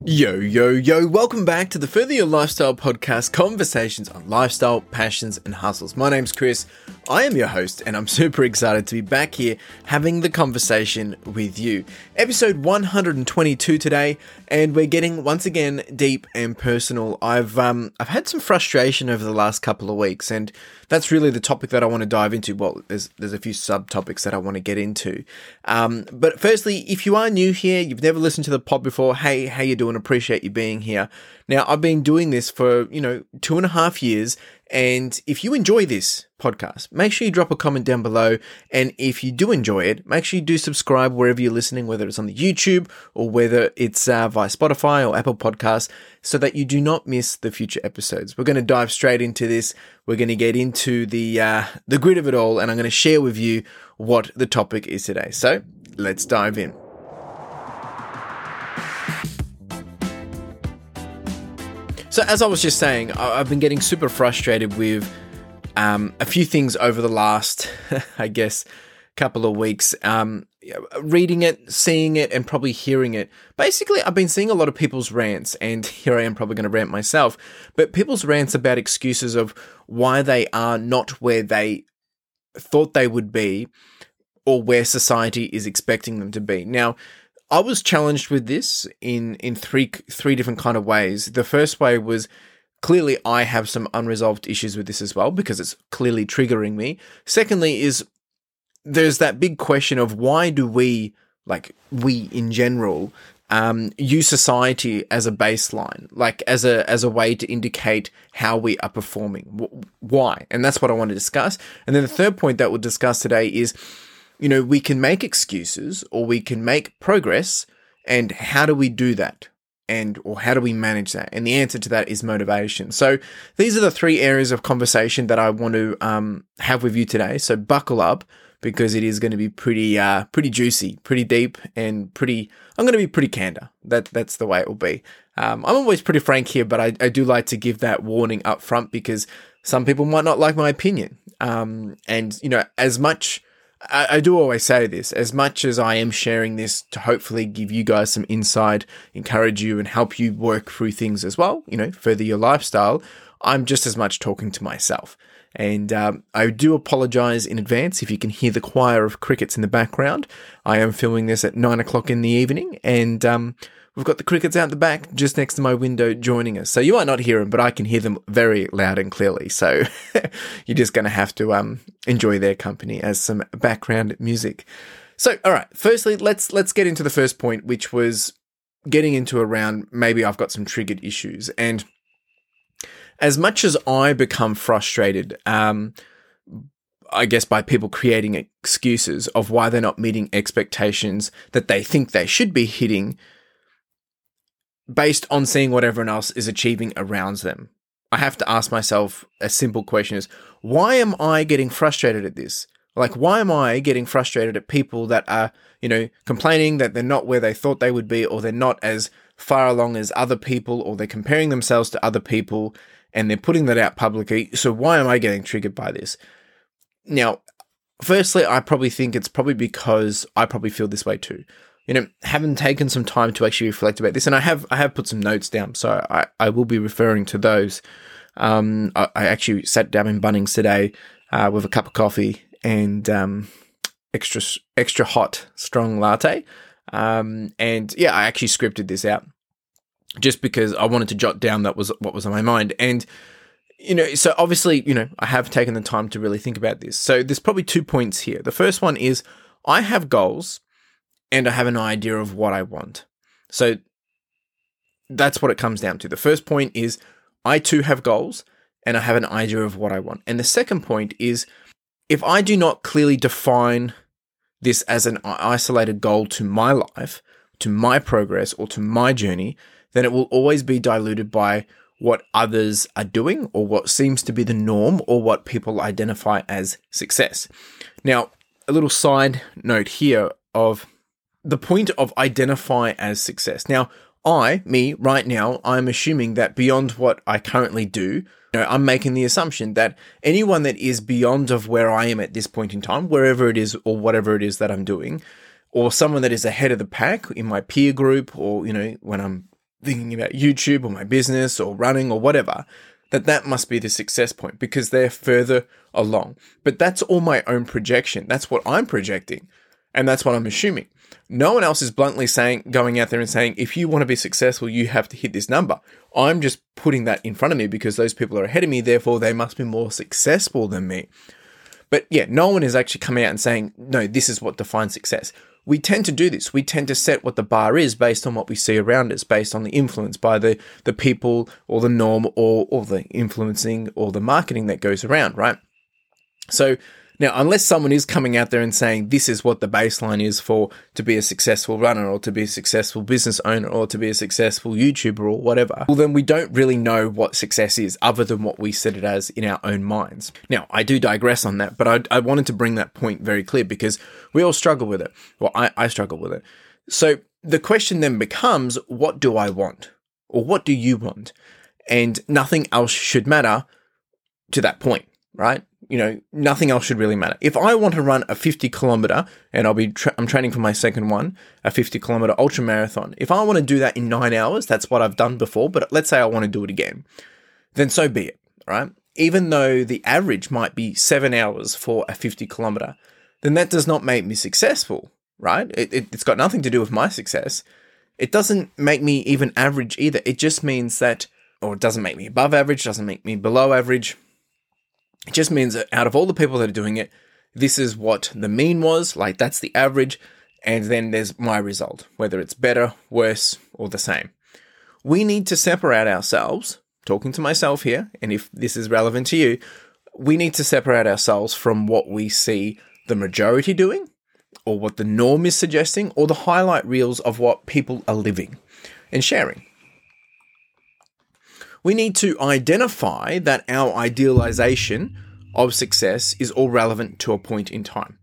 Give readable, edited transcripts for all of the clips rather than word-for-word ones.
Yo, yo, yo, welcome back to the Further Your Lifestyle podcast, conversations on lifestyle, passions, and hustles. My name's Chris, I am your host, and I'm super excited to be back here having the conversation with you. Episode 122 today, and we're getting, once again, deep and personal. I've had some frustration over the last couple of weeks, and that's really the topic that I want to dive into. Well, there's a few subtopics that I want to get into. But firstly, if you are new here, you've never listened to the pod before, hey, how you doing? Appreciate you being here. Now, I've been doing this for, 2.5 years. And if you enjoy this podcast, make sure you drop a comment down below. And if you do enjoy it, make sure you do subscribe wherever you're listening, whether it's on the YouTube or whether it's via Spotify or Apple Podcasts, so that you do not miss the future episodes. We're going to dive straight into this. We're going to get into the grid of it all, and I'm going to share with you what the topic is today. So let's dive in. So as I was just saying, I've been getting super frustrated with a few things over the last, I guess, couple of weeks. Reading it, seeing it, and probably hearing it. Basically, I've been seeing a lot of people's rants, and here I am probably going to rant myself, but people's rants about excuses of why they are not where they thought they would be or where society is expecting them to be. Now, I was challenged with this in three different kind of ways. The first way was clearly I have some unresolved issues with this as well because it's clearly triggering me. Secondly is there's that big question of why do we in general, use society as a baseline, like as a way to indicate how we are performing. Why? And that's what I want to discuss. And then the third point that we'll discuss today is, we can make excuses or we can make progress, and how do we do that? Or how do we manage that? And the answer to that is motivation. So these are the three areas of conversation that I want to have with you today. So buckle up, because it is going to be pretty juicy, pretty deep, and I'm going to be pretty candor. That's the way it will be. I'm always pretty frank here, but I do like to give that warning up front because some people might not like my opinion. As much, I do always say this, as much as I am sharing this to hopefully give you guys some insight, encourage you, and help you work through things as well, further your lifestyle, I'm just as much talking to myself. And I do apologize in advance if you can hear the choir of crickets in the background. I am filming this at 9 o'clock in the evening, and we've got the crickets out the back just next to my window joining us. So you might not hear them, but I can hear them very loud and clearly. So you're just going to have to enjoy their company as some background music. So, all right, firstly, let's get into the first point, which was getting into around maybe I've got some triggered issues. And as much as I become frustrated, I guess by people creating excuses of why they're not meeting expectations that they think they should be hitting based on seeing what everyone else is achieving around them, I have to ask myself a simple question is, why am I getting frustrated at this? Like, why am I getting frustrated at people that are, complaining that they're not where they thought they would be, or they're not as far along as other people, or they're comparing themselves to other people, and they're putting that out publicly. So why am I getting triggered by this? Now, firstly, I probably think it's probably because I probably feel this way too. Haven't taken some time to actually reflect about this, and I have put some notes down, so I will be referring to those. I actually sat down in Bunnings today with a cup of coffee and extra hot, strong latte. I actually scripted this out just because I wanted to jot down what was on my mind. And, so obviously, I have taken the time to really think about this. So there's probably 2 points here. The first one is I have goals and I have an idea of what I want. So that's what it comes down to. The first point is I too have goals and I have an idea of what I want. And the second point is if I do not clearly define this as an isolated goal to my life, to my progress, or to my journey, then it will always be diluted by what others are doing or what seems to be the norm or what people identify as success. Now, a little side note here of the point of identify as success. Now, right now, I'm assuming that beyond what I currently do, I'm making the assumption that anyone that is beyond of where I am at this point in time, wherever it is or whatever it is that I'm doing, or someone that is ahead of the pack in my peer group, or, when I'm thinking about YouTube or my business or running or whatever, that must be the success point because they're further along. But that's all my own projection. That's what I'm projecting. And that's what I'm assuming. No one else is bluntly going out there and saying, if you want to be successful, you have to hit this number. I'm just putting that in front of me because those people are ahead of me. Therefore, they must be more successful than me. But yeah, no one is actually coming out and saying, no, this is what defines success. We tend to do this. We tend to set what the bar is based on what we see around us, based on the influence by the people or the norm or the influencing or the marketing that goes around, right? So now, unless someone is coming out there and saying this is what the baseline is to be a successful runner or to be a successful business owner or to be a successful YouTuber or whatever, well, then we don't really know what success is other than what we set it as in our own minds. Now, I do digress on that, but I wanted to bring that point very clear because we all struggle with it. Well, I struggle with it. So the question then becomes, what do I want? Or what do you want? And nothing else should matter to that point, right? Nothing else should really matter. If I want to run a 50 kilometer and I'm training for my second one, a 50 kilometer ultra marathon. If I want to do that in 9 hours, that's what I've done before, but let's say I want to do it again, then so be it, right? Even though the average might be 7 hours for a 50 kilometer, then that does not make me successful, right? It's got nothing to do with my success. It doesn't make me even average either. It just means that, or it doesn't make me above average, doesn't make me below average. It just means that out of all the people that are doing it, this is what the mean was, like that's the average, and then there's my result, whether it's better, worse, or the same. We need to separate ourselves, talking to myself here, and if this is relevant to you, we need to separate ourselves from what we see the majority doing, or what the norm is suggesting, or the highlight reels of what people are living and sharing. We need to identify that our idealization of success is all relevant to a point in time.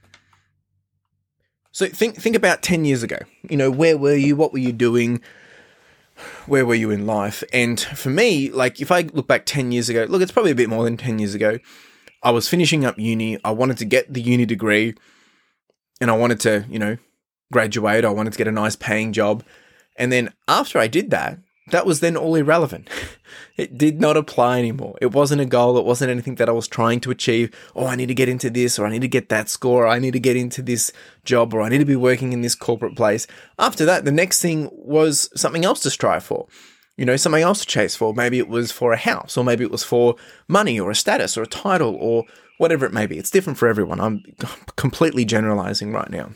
So think about 10 years ago. Where were you? What were you doing? Where were you in life? And for me, like if I look back 10 years ago, look, it's probably a bit more than 10 years ago. I was finishing up uni. I wanted to get the uni degree and I wanted to, graduate. I wanted to get a nice paying job. And then after I did that, that was then all irrelevant. It did not apply anymore. It wasn't a goal. It wasn't anything that I was trying to achieve. Oh, I need to get into this, or I need to get that score, or I need to get into this job, or I need to be working in this corporate place. After that, the next thing was something else to strive for. Something else to chase for. Maybe it was for a house, or maybe it was for money, or a status, or a title, or whatever it may be. It's different for everyone. I'm completely generalizing right now.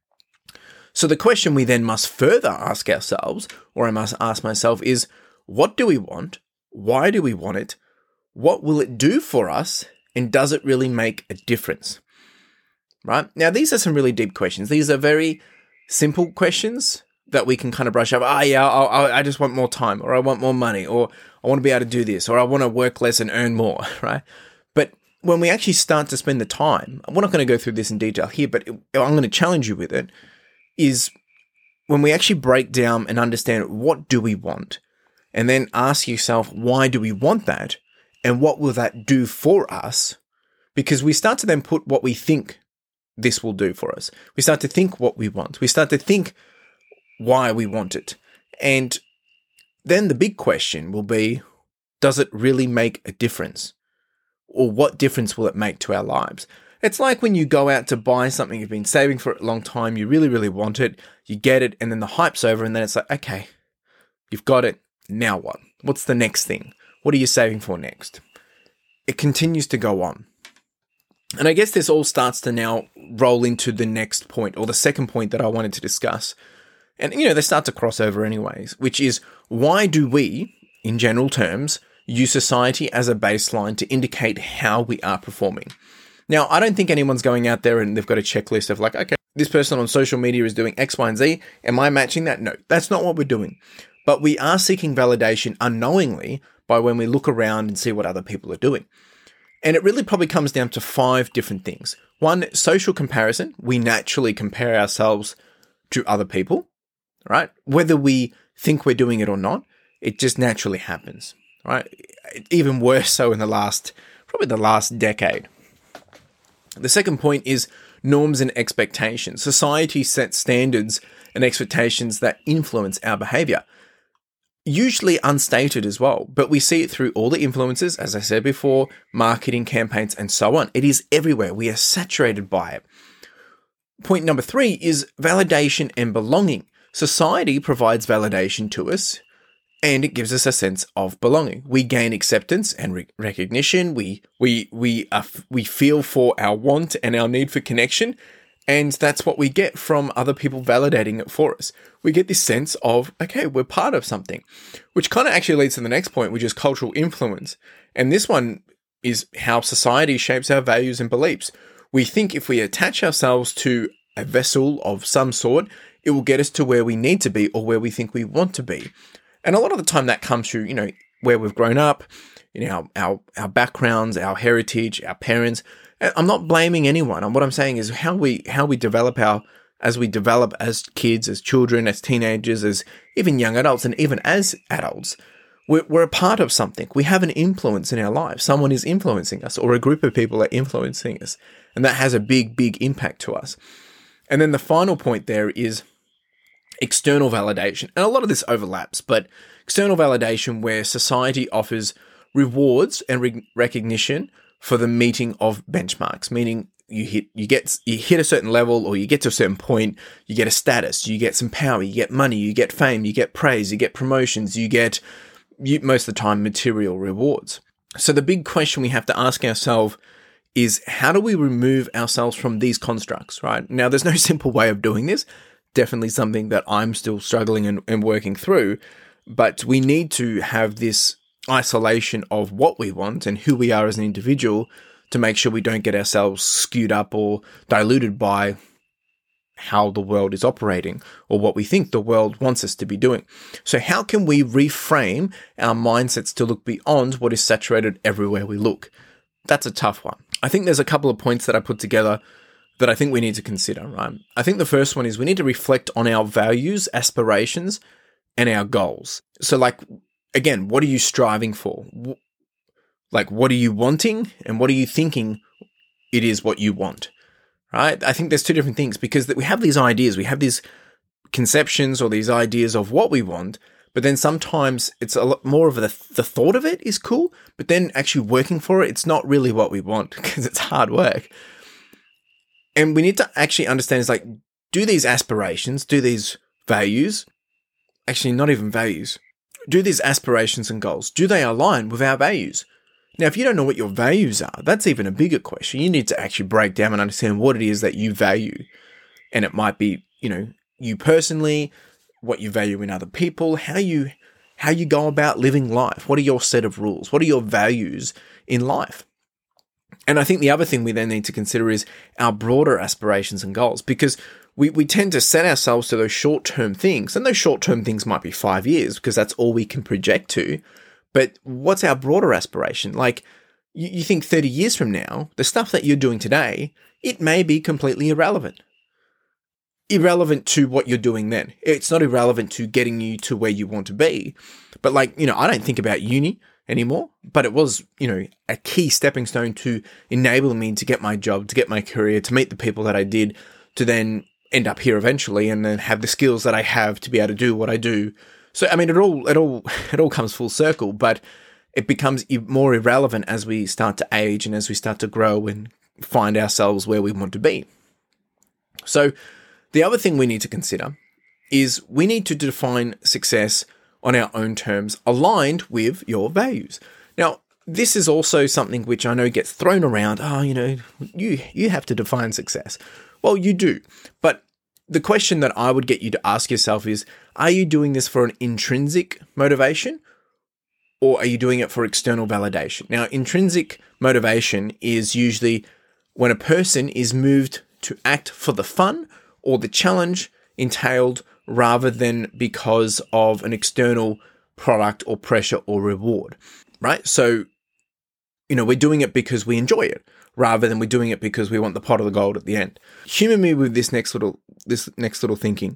So the question we then must further ask ourselves, or I must ask myself, is what do we want? Why do we want it? What will it do for us? And does it really make a difference? Right? Now, these are some really deep questions. These are very simple questions that we can kind of brush up. I just want more time, or I want more money, or I want to be able to do this, or I want to work less and earn more, right? But when we actually start to spend the time, we're not going to go through this in detail here, but I'm going to challenge you with it, is when we actually break down and understand what do we want, and then ask yourself, why do we want that? And what will that do for us? Because we start to then put what we think this will do for us. We start to think what we want. We start to think why we want it. And then the big question will be, does it really make a difference? Or what difference will it make to our lives? It's like when you go out to buy something you've been saving for a long time, you really, really want it, you get it, and then the hype's over, and then it's like, okay, you've got it, now what? What's the next thing? What are you saving for next? It continues to go on. And I guess this all starts to now roll into the next point, or the second point that I wanted to discuss. And, they start to cross over anyways, which is, why do we, in general terms, use society as a baseline to indicate how we are performing? Now, I don't think anyone's going out there and they've got a checklist of like, okay, this person on social media is doing X, Y, and Z. Am I matching that? No, that's not what we're doing. But we are seeking validation unknowingly by when we look around and see what other people are doing. And it really probably comes down to 5 different things. 1, social comparison. We naturally compare ourselves to other people, right? Whether we think we're doing it or not, it just naturally happens, right? Even worse so in probably the last decade. The second point is norms and expectations. Society sets standards and expectations that influence our behavior. usually unstated as well, but we see it through all the influencers, as I said before, marketing campaigns, and so on. It is everywhere. We are saturated by it. Point number 3 is validation and belonging. Society provides validation to us, and it gives us a sense of belonging. We gain acceptance and recognition. We feel for our want and our need for connection, and that's what we get from other people validating it for us. We get this sense of, okay, we're part of something, which kind of actually leads to the next point, which is cultural influence. And this one is how society shapes our values and beliefs. We think if we attach ourselves to a vessel of some sort, it will get us to where we need to be or where we think we want to be. And a lot of the time that comes through, where we've grown up, our backgrounds, our heritage, our parents. I'm not blaming anyone. And what I'm saying is how we develop as kids, as children, as teenagers, as even young adults, and even as adults, we're a part of something. We have an influence in our lives. Someone is influencing us, or a group of people are influencing us. And that has a big, big impact to us. And then the final point there is external validation. And a lot of this overlaps, but external validation where society offers rewards and recognition for the meeting of benchmarks, meaning you hit a certain level, or you get to a certain point, you get a status, you get some power, you get money, you get fame, you get praise, you get promotions, you get most of the time material rewards. So the big question we have to ask ourselves is, how do we remove ourselves from these constructs, right? Now, there's no simple way of doing this. Definitely something that I'm still struggling and working through, but we need to have this isolation of what we want and who we are as an individual to make sure we don't get ourselves skewed up or diluted by how the world is operating or what we think the world wants us to be doing. So how can we reframe our mindsets to look beyond what is saturated everywhere we look? That's a tough one. I think there's a couple of points that I put together that I think we need to consider, right? I think the first one is we need to reflect on our values, aspirations, and our goals. So again, what are you striving for? What are you wanting, and what are you thinking it is what you want, right? I think there's two different things, because we have these ideas, we have these conceptions or these ideas of what we want, but then sometimes it's a lot more of the thought of it is cool, but then actually working for it, it's not really what we want because it's hard work. And we need to actually understand is do these aspirations, do these values, actually not even values, do these aspirations and goals, do they align with our values? Now, if you don't know what your values are, that's even a bigger question. You need to actually break down and understand what it is that you value. And it might be, you personally, what you value in other people, how you go about living life. What are your set of rules? What are your values in life? And I think the other thing we then need to consider is our broader aspirations and goals, because we tend to set ourselves to those short-term things, and those short-term things might be 5 years because that's all we can project to. But what's our broader aspiration? You think 30 years from now, the stuff that you're doing today, it may be completely irrelevant. Irrelevant to what you're doing then. It's not irrelevant to getting you to where you want to be. But I don't think about uni anymore, but it was, a key stepping stone to enable me to get my job, to get my career, to meet the people that I did, to then end up here eventually and then have the skills that I have to be able to do what I do. So, it all comes full circle, but it becomes more irrelevant as we start to age and as we start to grow and find ourselves where we want to be. So the other thing we need to consider is we need to define success on our own terms, aligned with your values. Now, this is also something which I know gets thrown around. You have to define success. Well, you do. But the question that I would get you to ask yourself is, are you doing this for an intrinsic motivation, or are you doing it for external validation? Now, intrinsic motivation is usually when a person is moved to act for the fun or the challenge entailed rather than because of an external product or pressure or reward, right? So, we're doing it because we enjoy it rather than we're doing it because we want the pot of the gold at the end. Humor me with this next little thinking.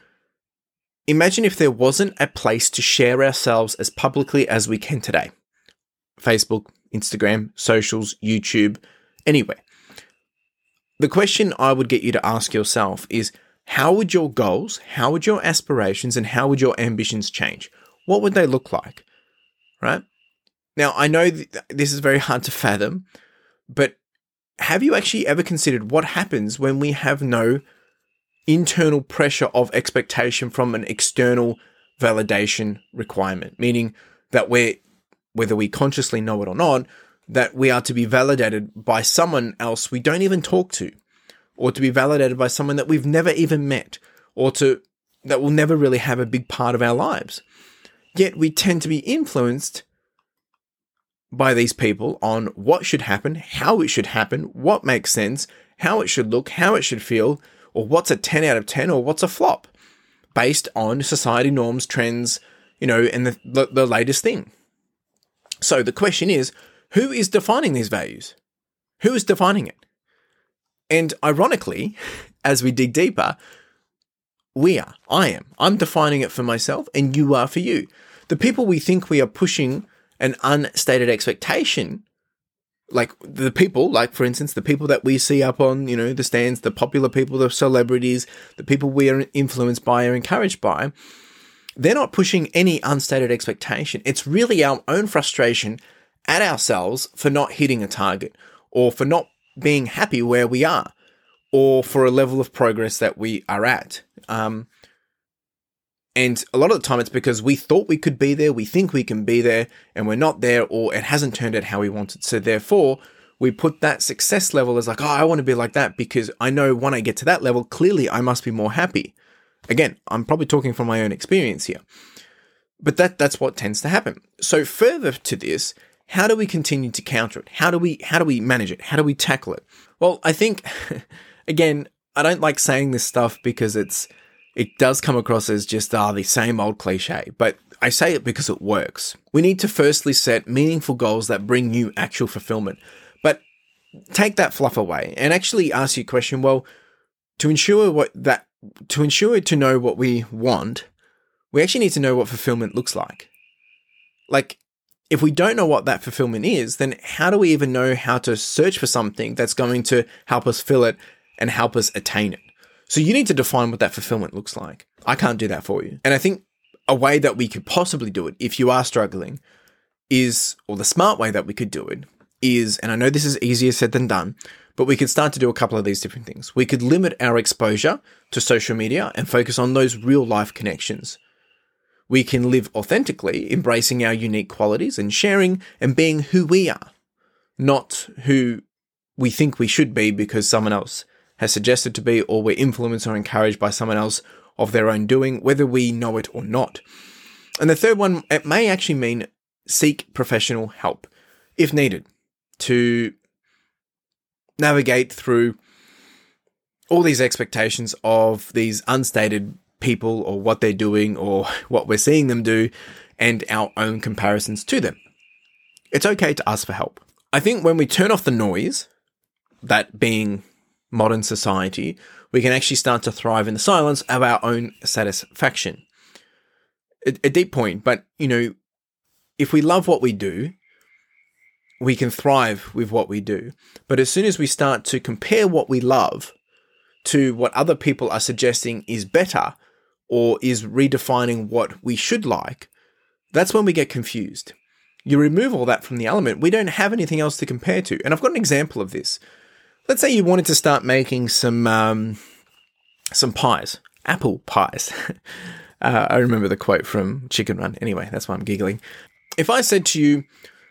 Imagine if there wasn't a place to share ourselves as publicly as we can today. Facebook, Instagram, socials, YouTube, anywhere. The question I would get you to ask yourself is, how would your goals, how would your aspirations, and how would your ambitions change? what would they look like, right? Now, I know this is very hard to fathom, but have you actually ever considered what happens when we have no internal pressure of expectation from an external validation requirement? Meaning that whether we consciously know it or not, that we are to be validated by someone else we don't even talk to, or to be validated by someone that we've never even met, or that will never really have a big part of our lives. Yet we tend to be influenced by these people on what should happen, how it should happen, what makes sense, how it should look, how it should feel, or what's a 10 out of 10 or what's a flop, based on society norms, trends, and the latest thing. So the question is, who is defining these values? Who is defining it? And ironically, as we dig deeper, we are. I am. I'm defining it for myself, and you are for you. The people we think we are pushing an unstated expectation, like the people, for instance, the people that we see up on, the stands, the popular people, the celebrities, the people we are influenced by or encouraged by, they're not pushing any unstated expectation. It's really our own frustration at ourselves for not hitting a target, or for not being happy where we are, or for a level of progress that we are at. And a lot of the time it's because we thought we could be there, we think we can be there, and we're not there, or it hasn't turned out how we wanted. So therefore, we put that success level as like, I want to be like that because I know when I get to that level, clearly I must be more happy. Again, I'm probably talking from my own experience here. But that's what tends to happen. So further to this, how do we continue to counter it? How do we manage it? How do we tackle it? Well, I think, again, I don't like saying this stuff because it does come across as just the same old cliche, but I say it because it works. We need to firstly set meaningful goals that bring you actual fulfillment, but take that fluff away and actually ask you a question. Well, to ensure to know what we want, we actually need to know what fulfillment looks like. Like, if we don't know what that fulfillment is, then how do we even know how to search for something that's going to help us fill it and help us attain it? So you need to define what that fulfillment looks like. I can't do that for you. And I think a way that we could possibly do it, if you are struggling, or the smart way that we could do it is, and I know this is easier said than done, but we could start to do a couple of these different things. We could limit our exposure to social media and focus on those real life connections. We can live authentically, embracing our unique qualities and sharing and being who we are, not who we think we should be because someone else has suggested to be, or we're influenced or encouraged by someone else of their own doing, whether we know it or not. And the third one, it may actually mean seek professional help, if needed, to navigate through all these expectations of these unstated people, or what they're doing, or what we're seeing them do, and our own comparisons to them. It's okay to ask for help. I think when we turn off the noise, that being modern society, we can actually start to thrive in the silence of our own satisfaction. A deep point, but if we love what we do, we can thrive with what we do. But as soon as we start to compare what we love to what other people are suggesting is better, or is redefining what we should like, that's when we get confused. You remove all that from the element, we don't have anything else to compare to. And I've got an example of this. Let's say you wanted to start making some pies, apple pies. I remember the quote from Chicken Run. Anyway, that's why I'm giggling. If I said to you,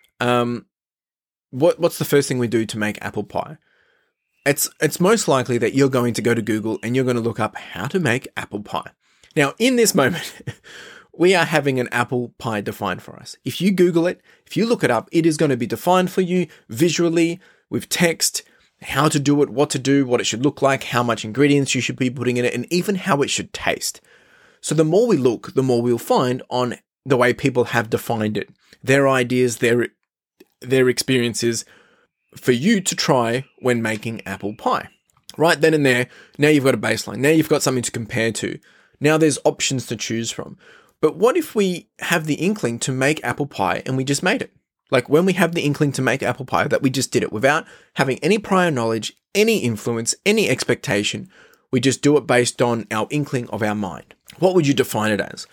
what's the first thing we do to make apple pie? It's most likely that you're going to go to Google and you're going to look up how to make apple pie. Now, in this moment, we are having an apple pie defined for us. If you Google it, if you look it up, it is going to be defined for you visually, with text, how to do it, what to do, what it should look like, how much ingredients you should be putting in it, and even how it should taste. So the more we look, the more we'll find on the way people have defined it, their ideas, their experiences, for you to try when making apple pie. Right then and there, now you've got a baseline. Now you've got something to compare to. Now there's options to choose from. But what if we have the inkling to make apple pie and we just made it? Like when we have the inkling to make apple pie, that we just did it without having any prior knowledge, any influence, any expectation. We just do it based on our inkling of our mind. What would you define it as?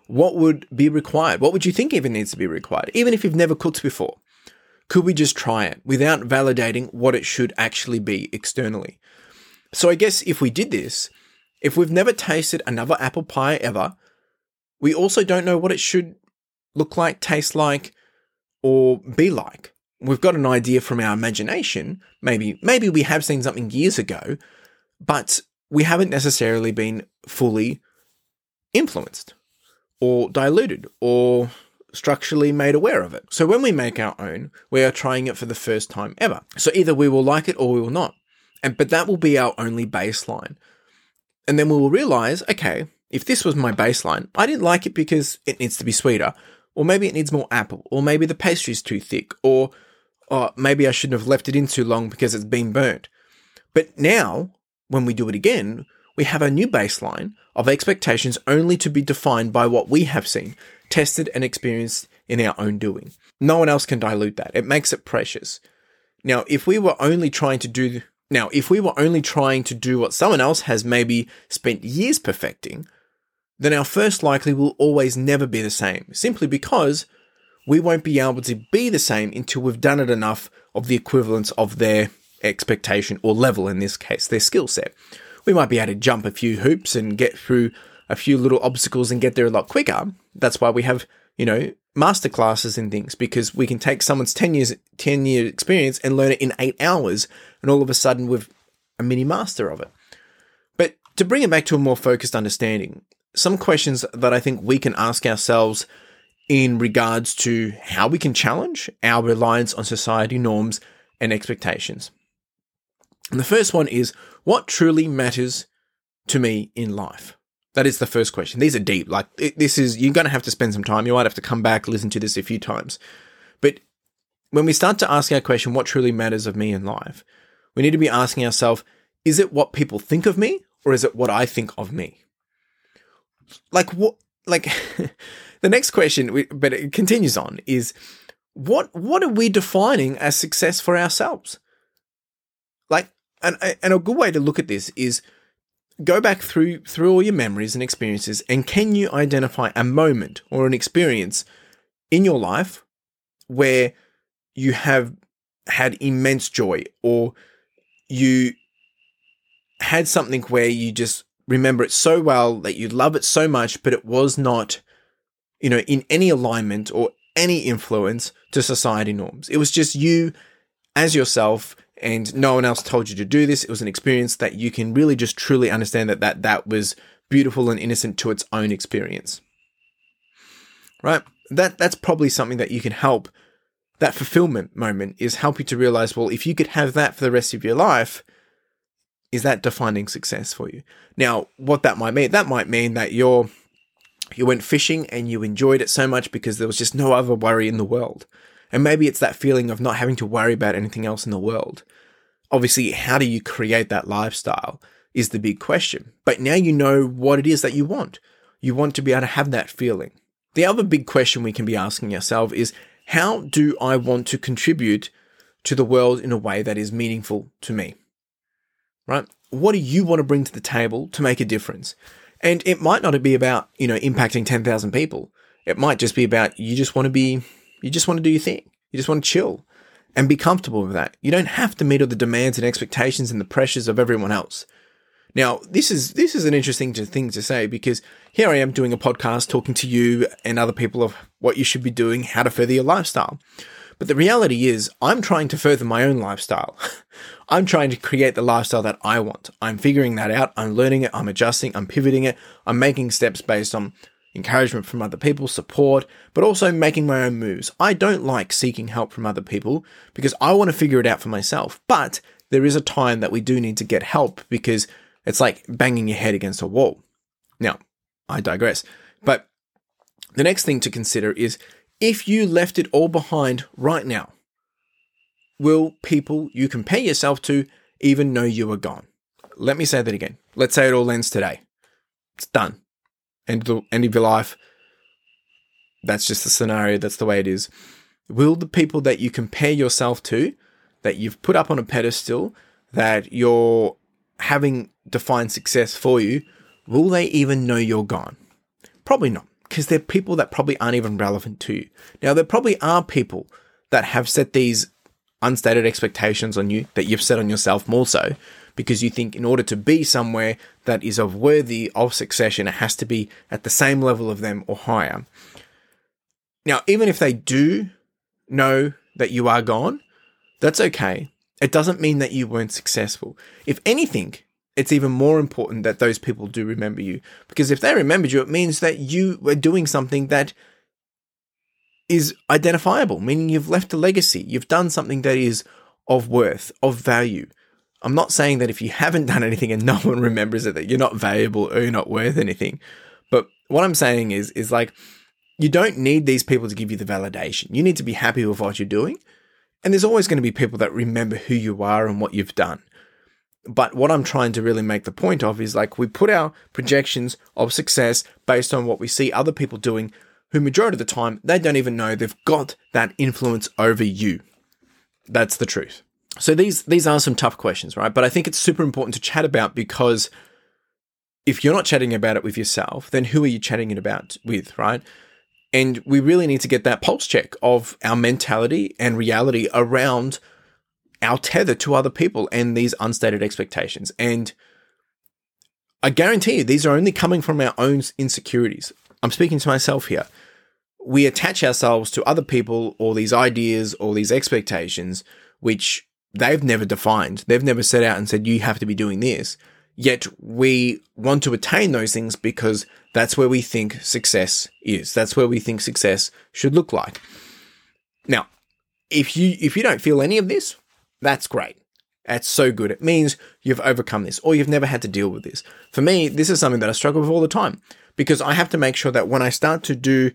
what would be required? What would you think even needs to be required? Even if you've never cooked before, could we just try it without validating what it should actually be externally? So I guess if we did this, if we've never tasted another apple pie ever, we also don't know what it should look like, taste like, or be like. We've got an idea from our imagination. Maybe we have seen something years ago, but we haven't necessarily been fully influenced or diluted or structurally made aware of it. So when we make our own, we are trying it for the first time ever. So either we will like it or we will not. But that will be our only baseline. And then we will realize, okay, if this was my baseline, I didn't like it because it needs to be sweeter, or maybe it needs more apple, or maybe the pastry's too thick, or maybe I shouldn't have left it in too long because it's been burnt. But now, when we do it again, we have a new baseline of expectations only to be defined by what we have seen, tested and experienced in our own doing. No one else can dilute that. It makes it precious. Now, if we were only trying to do what someone else has maybe spent years perfecting, then our first likely will always never be the same, simply because we won't be able to be the same until we've done it enough of the equivalence of their expectation or level, in this case, their skill set. We might be able to jump a few hoops and get through a few little obstacles and get there a lot quicker. That's why we have, masterclasses and things, because we can take someone's 10-year experience and learn it in 8 hours, and all of a sudden we've a mini master of it. But to bring it back to a more focused understanding, some questions that I think we can ask ourselves in regards to how we can challenge our reliance on society norms and expectations. And the first one is, what truly matters to me in life? That is the first question. These are deep. You're going to have to spend some time. You might have to come back, listen to this a few times. But when we start to ask our question, what truly matters of me in life, we need to be asking ourselves, is it what people think of me, or is it what I think of me? The next question, but it continues on, is what are we defining as success for ourselves? And a good way to look at this is go back through all your memories and experiences, and can you identify a moment or an experience in your life where you have had immense joy, or you had something where you just remember it so well that you love it so much, but it was not, in any alignment or any influence to society norms. It was just you as yourself, and no one else told you to do this. It was an experience that you can really just truly understand that was beautiful and innocent to its own experience. Right? That's probably something that you can help. That fulfillment moment is help you to realize, well, if you could have that for the rest of your life, is that defining success for you? Now, what that might mean that you went fishing and you enjoyed it so much because there was just no other worry in the world. And maybe it's that feeling of not having to worry about anything else in the world. Obviously, how do you create that lifestyle is the big question. But now you know what it is that you want. You want to be able to have that feeling. The other big question we can be asking ourselves is, how do I want to contribute to the world in a way that is meaningful to me? Right? What do you want to bring to the table to make a difference? And it might not be about, impacting 10,000 people. It might just be about you just want to do your thing. You just want to chill and be comfortable with that. You don't have to meet all the demands and expectations and the pressures of everyone else. Now, this is an interesting thing to say, because here I am doing a podcast talking to you and other people of what you should be doing, how to further your lifestyle. But the reality is, I'm trying to further my own lifestyle. I'm trying to create the lifestyle that I want. I'm figuring that out. I'm learning it. I'm adjusting. I'm pivoting it. I'm making steps based on encouragement from other people, support, but also making my own moves. I don't like seeking help from other people because I want to figure it out for myself. But there is a time that we do need to get help, because it's like banging your head against a wall. Now, I digress. But the next thing to consider is, if you left it all behind right now, will people you compare yourself to even know you are gone? Let me say that again. Let's say it all ends today. It's done. End of your life. That's just the scenario. That's the way it is. Will the people that you compare yourself to, that you've put up on a pedestal, that you're having defined success for you, will they even know you're gone? Probably not. because they're people that probably aren't even relevant to you. Now, there probably are people that have set these unstated expectations on you that you've set on yourself more so, because you think in order to be somewhere that is of worthy of succession, it has to be at the same level of them or higher. Now, even if they do know that you are gone, that's okay. It doesn't mean that you weren't successful. If anything, it's even more important that those people do remember you, because if they remembered you, it means that you were doing something that is identifiable, meaning you've left a legacy. You've done something that is of worth, of value. I'm not saying that if you haven't done anything and no one remembers it, that you're not valuable or you're not worth anything. But what I'm saying is like, you don't need these people to give you the validation. You need to be happy with what you're doing. And there's always going to be people that remember who you are and what you've done. But what I'm trying to really make the point of is like, we put our projections of success based on what we see other people doing, who majority of the time, they don't even know they've got that influence over you. That's the truth. So these are some tough questions, right? But I think it's super important to chat about, because if you're not chatting about it with yourself, then who are you chatting it about with, right? And we really need to get that pulse check of our mentality and reality around our tether to other people and these unstated expectations. And I guarantee you, these are only coming from our own insecurities. I'm speaking to myself here. We attach ourselves to other people or these ideas or these expectations, which they've never defined. They've never set out and said, you have to be doing this. Yet we want to attain those things because that's where we think success is. That's where we think success should look like. Now, if you don't feel any of this, that's great. That's so good. It means you've overcome this, or you've never had to deal with this. For me, this is something that I struggle with all the time, because I have to make sure that when I start to do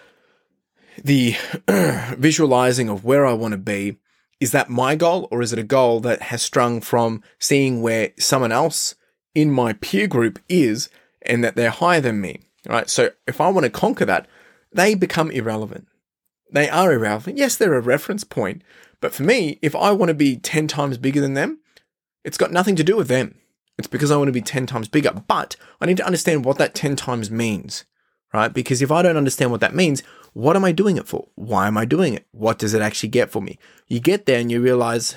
the visualizing of where I want to be, is that my goal, or is it a goal that has sprung from seeing where someone else in my peer group is and that they're higher than me, right? So if I want to conquer that, they become irrelevant. They are irrelevant. Yes, they're a reference point. But for me, if I want to be 10 times bigger than them, it's got nothing to do with them. It's because I want to be 10 times bigger. But I need to understand what that 10 times means, right? Because if I don't understand what that means, what am I doing it for? Why am I doing it? What does it actually get for me? You get there and you realize,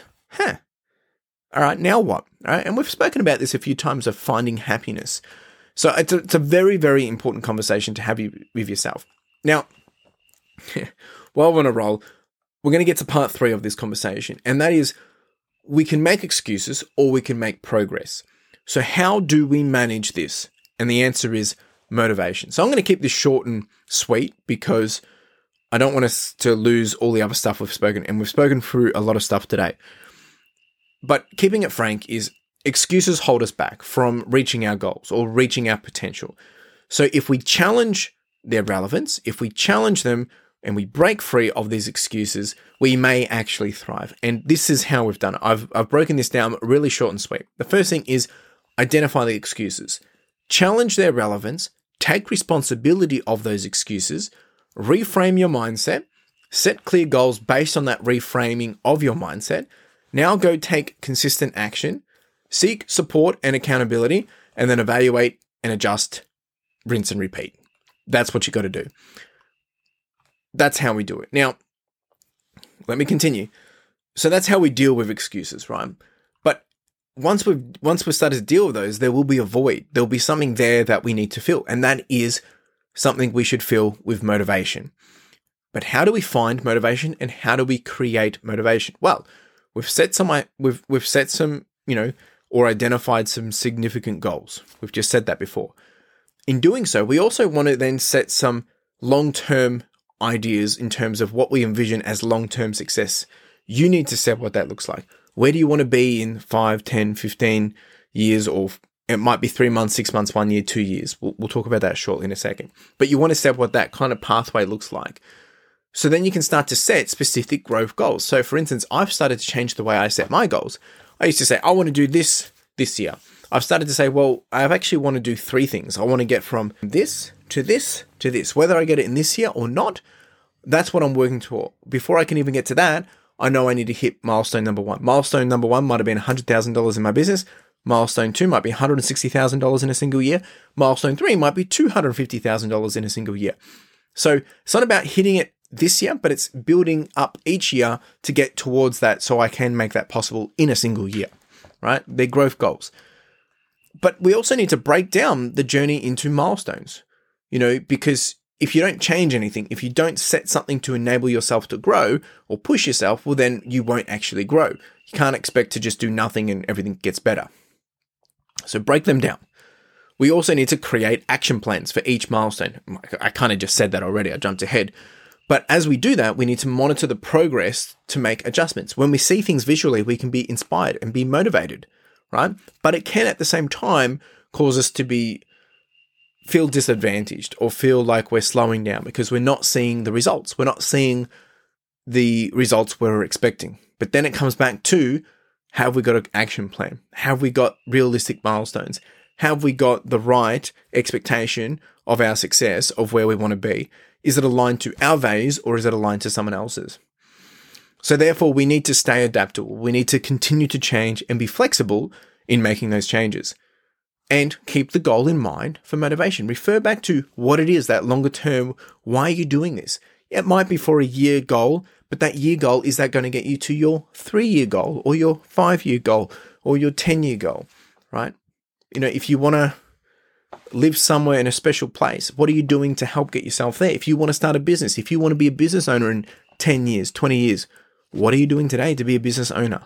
all right, now what? All right. And we've spoken about this a few times of finding happiness. So it's a very, very important conversation to have with yourself. Now, while we're on a roll, we're going to get to part 3 of this conversation. And that is, we can make excuses or we can make progress. So how do we manage this? And the answer is motivation. So I'm going to keep this short and sweet, because I don't want us to lose all the other stuff we've spoken. And we've spoken through a lot of stuff today. But keeping it frank is, excuses hold us back from reaching our goals or reaching our potential. So if we challenge their relevance, if we challenge them and we break free of these excuses, we may actually thrive. And this is how we've done it. I've broken this down really short and sweet. The first thing is identify the excuses, challenge their relevance, take responsibility of those excuses, reframe your mindset, set clear goals based on that reframing of your mindset. Now go take consistent action, seek support and accountability, and then evaluate and adjust, rinse and repeat. That's what you got to do. That's how we do it. Now, let me continue. So that's how we deal with excuses, right? But once we've started to deal with those, there will be a void. There'll be something there that we need to fill, and that is something we should fill with motivation. But how do we find motivation, and how do we create motivation? Well, we've set some, or identified some significant goals. We've just said that before. In doing so, we also want to then set some long-term ideas in terms of what we envision as long-term success. You need to set what that looks like. Where do you want to be in 5, 10, 15 years, or it might be 3 months, 6 months, 1 year, 2 years. We'll talk about that shortly in a second. But you want to set what that kind of pathway looks like. So then you can start to set specific growth goals. So for instance, I've started to change the way I set my goals. I used to say, I want to do this year. I've started to say, well, I actually want to do 3 things. I want to get from this to this to this. Whether I get it in this year or not, that's what I'm working toward. Before I can even get to that, I know I need to hit milestone number 1. Milestone number 1 might have been $100,000 in my business. Milestone 2 might be $160,000 in a single year. Milestone 3 might be $250,000 in a single year. So it's not about hitting it this year, but it's building up each year to get towards that so I can make that possible in a single year, right? They're growth goals. But we also need to break down the journey into milestones, because if you don't change anything, if you don't set something to enable yourself to grow or push yourself, well, then you won't actually grow. You can't expect to just do nothing and everything gets better. So break them down. We also need to create action plans for each milestone. I kind of just said that already. I jumped ahead. But as we do that, we need to monitor the progress to make adjustments. When we see things visually, we can be inspired and be motivated, right? But it can at the same time cause us to feel disadvantaged or feel like we're slowing down because we're not seeing the results. We're not seeing the results we're expecting. But then it comes back to, have we got an action plan? Have we got realistic milestones? Have we got the right expectation of our success, of where we want to be? Is it aligned to our values or is it aligned to someone else's? So therefore, we need to stay adaptable. We need to continue to change and be flexible in making those changes. And keep the goal in mind for motivation. Refer back to what it is, that longer term. Why are you doing this? It might be for a year goal, but that year goal, is that going to get you to your 3-year goal or your 5-year goal or your 10-year goal, right? If you want to live somewhere in a special place, what are you doing to help get yourself there? If you want to start a business, if you want to be a business owner in 10 years, 20 years, what are you doing today to be a business owner?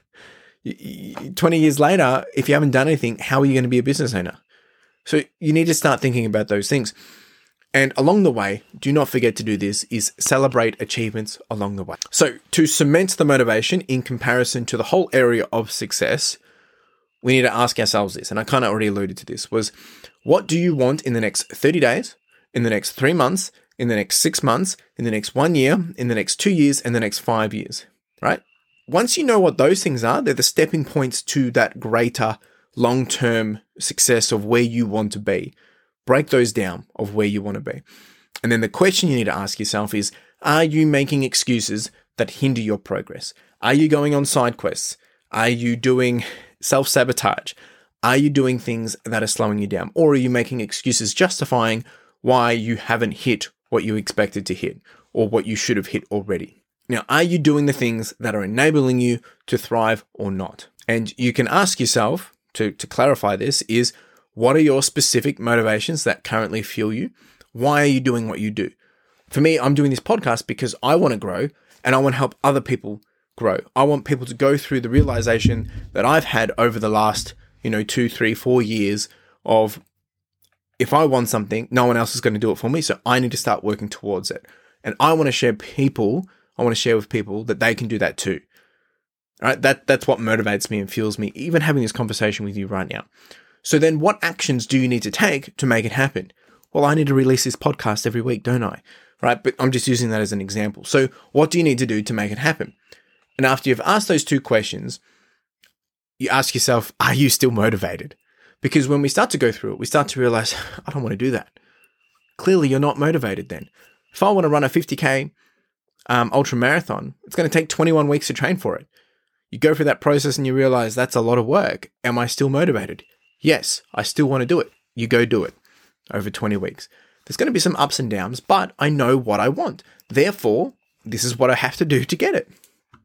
20 years later, if you haven't done anything, how are you going to be a business owner? So you need to start thinking about those things. And along the way, do not forget to do this, is celebrate achievements along the way. So to cement the motivation in comparison to the whole area of success, we need to ask ourselves this, and I kind of already alluded to this, was what do you want in the next 30 days, in the next 3 months, in the next 6 months, in the next 1 year, in the next 2 years, and the next 5 years, right? Once you know what those things are, they're the stepping points to that greater long-term success of where you want to be. Break those down of where you want to be. And then the question you need to ask yourself is, are you making excuses that hinder your progress? Are you going on side quests? Are you doing self-sabotage? Are you doing things that are slowing you down? Or are you making excuses justifying why you haven't hit what you expected to hit or what you should have hit already? Now, are you doing the things that are enabling you to thrive or not? And you can ask yourself, to clarify this, is what are your specific motivations that currently fuel you? Why are you doing what you do? For me, I'm doing this podcast because I want to grow and I want to help other people grow. I want people to go through the realization that I've had over the last, 2, 3, 4 years of, if I want something, no one else is going to do it for me. So I need to start working towards it. And I want to share with people that they can do that too. All right. That's what motivates me and fuels me, even having this conversation with you right now. So then what actions do you need to take to make it happen? Well, I need to release this podcast every week, don't I? Right. But I'm just using that as an example. So what do you need to do to make it happen? And after you've asked those 2 questions, you ask yourself, are you still motivated? Because when we start to go through it, we start to realize, I don't want to do that. Clearly, you're not motivated then. If I want to run a 50K ultra marathon, it's going to take 21 weeks to train for it. You go through that process and you realize that's a lot of work. Am I still motivated? Yes, I still want to do it. You go do it over 20 weeks. There's going to be some ups and downs, but I know what I want. Therefore, this is what I have to do to get it.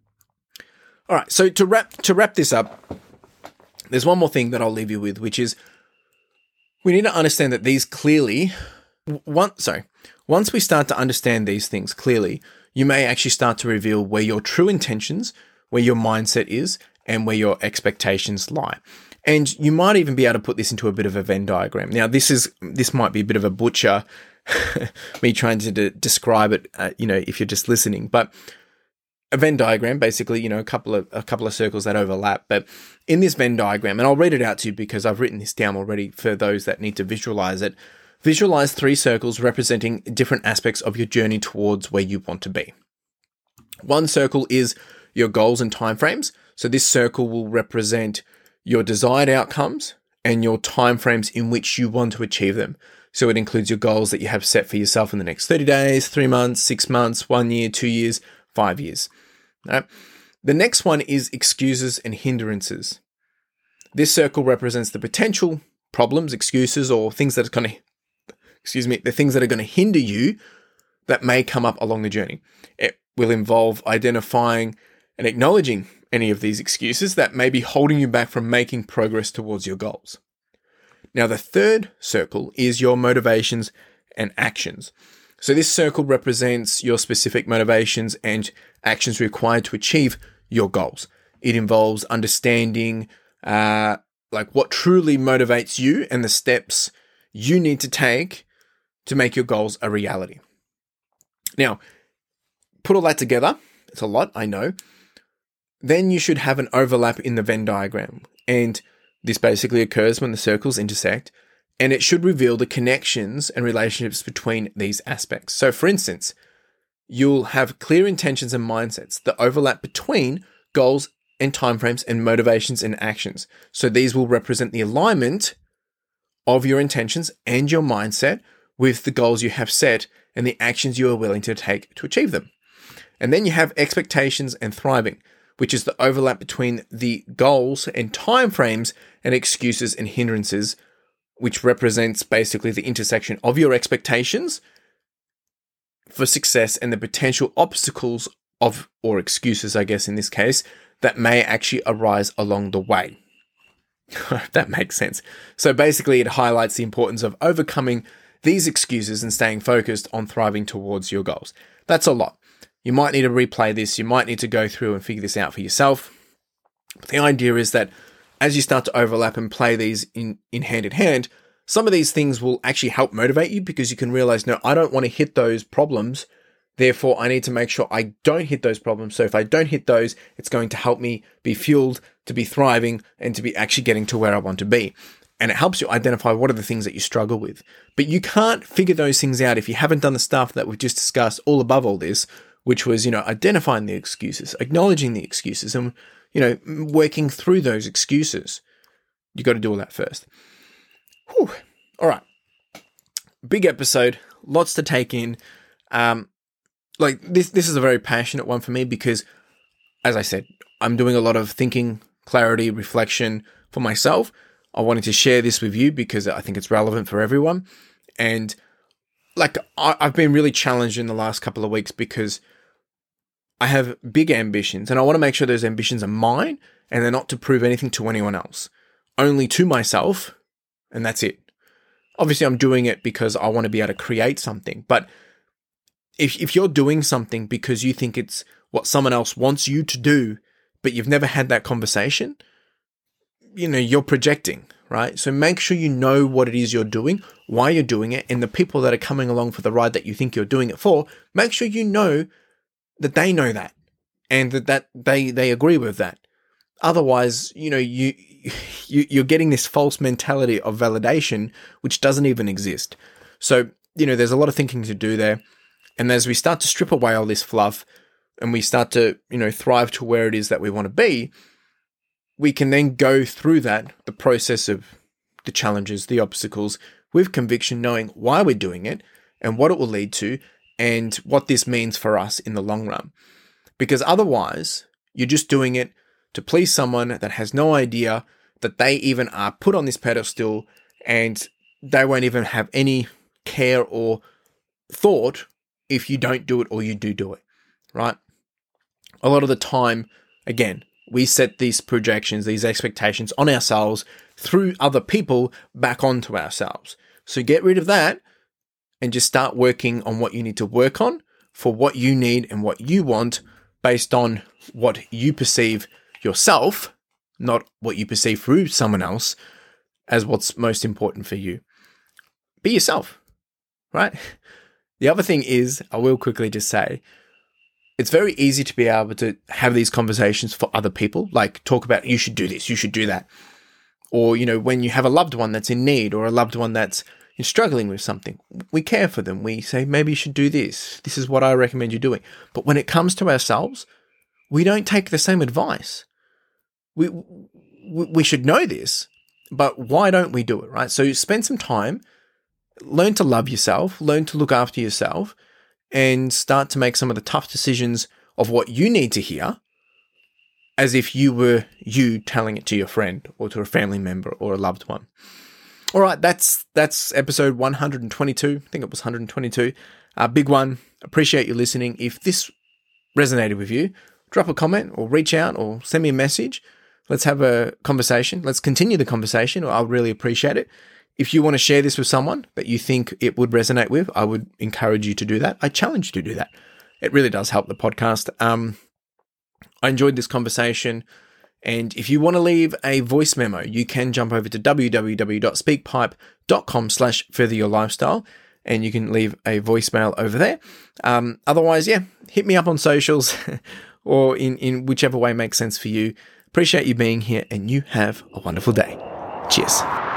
All right, so to wrap this up, there's one more thing that I'll leave you with, which is we need to understand that these clearly, once we start to understand these things clearly, you may actually start to reveal where your true intentions, where your mindset is, and where your expectations lie. And you might even be able to put this into a bit of a Venn diagram. Now, this might be a bit of a butcher, me trying to describe it, if you're just listening, but a Venn diagram, basically, a couple of circles that overlap. But in this Venn diagram, and I'll read it out to you because I've written this down already for those that need to visualize it. Visualize 3 circles representing different aspects of your journey towards where you want to be. One circle is your goals and timeframes. So this circle will represent your desired outcomes and your timeframes in which you want to achieve them. So it includes your goals that you have set for yourself in the next 30 days, 3 months, 6 months, 1 year, 2 years, 5 years. All right. The next one is excuses and hindrances. This circle represents the potential problems, excuses, or things that are going to, the things that are going to hinder you that may come up along the journey. It will involve identifying and acknowledging any of these excuses that may be holding you back from making progress towards your goals. Now, the third circle is your motivations and actions. So this circle represents your specific motivations and actions required to achieve your goals. It involves understanding what truly motivates you and the steps you need to take to make your goals a reality. Now, put all that together. It's a lot, I know. Then you should have an overlap in the Venn diagram. And this basically occurs when the circles intersect, and it should reveal the connections and relationships between these aspects. So for instance, you'll have clear intentions and mindsets that overlap between goals and timeframes and motivations and actions. So these will represent the alignment of your intentions and your mindset with the goals you have set and the actions you are willing to take to achieve them. And then you have expectations and thriving, which is the overlap between the goals and timeframes and excuses and hindrances, which represents basically the intersection of your expectations for success and the potential obstacles or excuses, I guess in this case, that may actually arise along the way. If that makes sense. So basically it highlights the importance of overcoming these excuses and staying focused on thriving towards your goals. That's a lot. You might need to replay this. You might need to go through and figure this out for yourself. But the idea is that as you start to overlap and play these in hand in hand, some of these things will actually help motivate you because you can realize, no, I don't want to hit those problems. Therefore, I need to make sure I don't hit those problems. So if I don't hit those, it's going to help me be fueled to be thriving and to be actually getting to where I want to be. And it helps you identify what are the things that you struggle with. But you can't figure those things out if you haven't done the stuff that we've just discussed all above all this, which was, identifying the excuses, acknowledging the excuses, and, working through those excuses. You got to do all that first. Whew. All right. Big episode, lots to take in. This is a very passionate one for me because, as I said, I'm doing a lot of thinking, clarity, reflection for myself. I wanted to share this with you because I think it's relevant for everyone. And I've been really challenged in the last couple of weeks because I have big ambitions and I want to make sure those ambitions are mine and they're not to prove anything to anyone else, only to myself. And that's it. Obviously, I'm doing it because I want to be able to create something. But if you're doing something because you think it's what someone else wants you to do, but you've never had that conversation, you're projecting, right? So make sure you know what it is you're doing, why you're doing it, and the people that are coming along for the ride that you think you're doing it for, make sure you know that they know that and that they agree with that. Otherwise, you're getting this false mentality of validation, which doesn't even exist. So, there's a lot of thinking to do there. And as we start to strip away all this fluff and we start to, thrive to where it is that we want to be, we can then go through the process of the challenges, the obstacles with conviction, knowing why we're doing it and what it will lead to and what this means for us in the long run. Because otherwise, you're just doing it to please someone that has no idea that they even are put on this pedestal and they won't even have any care or thought if you don't do it or you do it, right? A lot of the time, again, we set these projections, these expectations on ourselves through other people back onto ourselves. So get rid of that and just start working on what you need to work on for what you need and what you want based on what you perceive yourself, not what you perceive through someone else as what's most important for you. Be yourself, right? The other thing is, I will quickly just say, it's very easy to be able to have these conversations for other people, like talk about, you should do this, you should do that. Or, when you have a loved one that's in need or a loved one that's struggling with something, we care for them. We say, maybe you should do this. This is what I recommend you doing. But when it comes to ourselves, we don't take the same advice. We should know this, but why don't we do it, right? So spend some time, learn to love yourself, learn to look after yourself, and start to make some of the tough decisions of what you need to hear as if you were you telling it to your friend or to a family member or a loved one. All right, that's episode 122. I think it was 122. Big one. Appreciate you listening. If this resonated with you, drop a comment or reach out or send me a message. Let's have a conversation. Let's continue the conversation. I'll really appreciate it. If you want to share this with someone that you think it would resonate with, I would encourage you to do that. I challenge you to do that. It really does help the podcast. I enjoyed this conversation. And if you want to leave a voice memo, you can jump over to www.speakpipe.com/furtheryourlifestyle and you can leave a voicemail over there. Otherwise, hit me up on socials or in whichever way makes sense for you. Appreciate you being here and you have a wonderful day. Cheers.